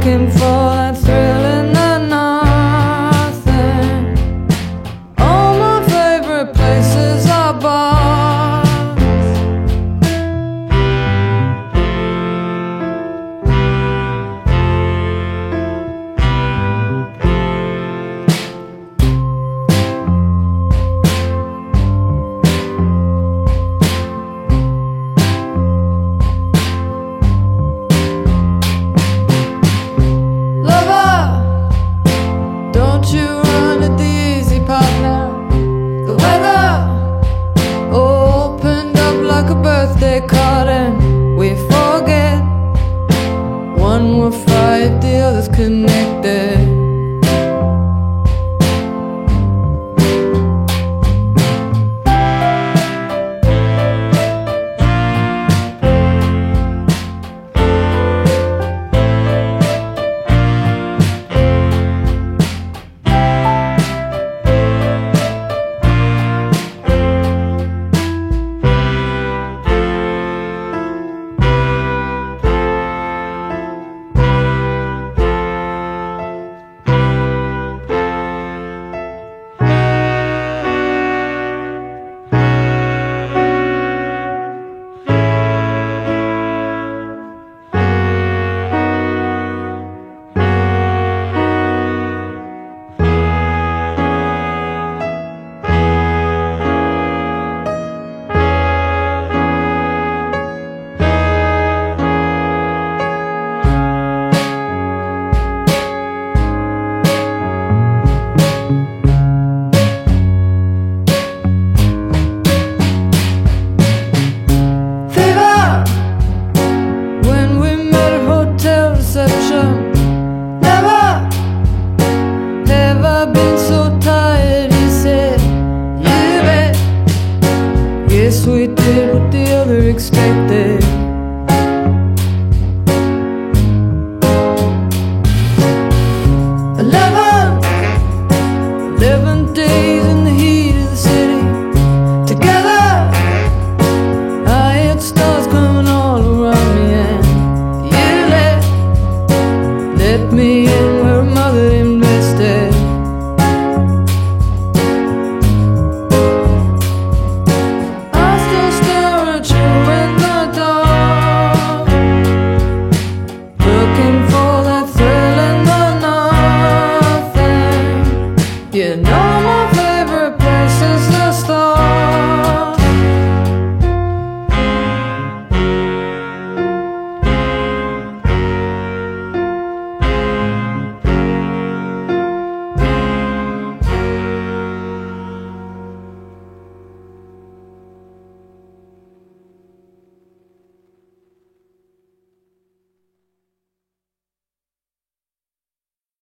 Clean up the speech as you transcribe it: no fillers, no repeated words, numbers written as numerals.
looking for that thrill in the nothing. All my favorite places are bars. Don't you run at the easy part now. The weather opened up like a birthday card, and we forget one we're fired, the other's connected. Never have I been so tired, he said. You bet. Guess we did what the other expected. 11 days in the heat of the city. Together, I had stars coming all around me, and you let me in.